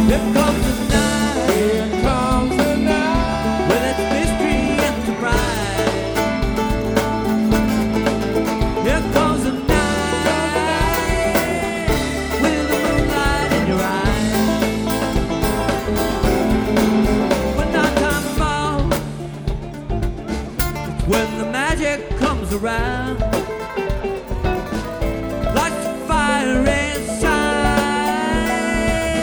Here comes the night. Here comes the night. With its mystery and surprise. Here comes the night. With the moonlight in your eyes. When nighttime falls, it's when the magic comes around. Lights the fire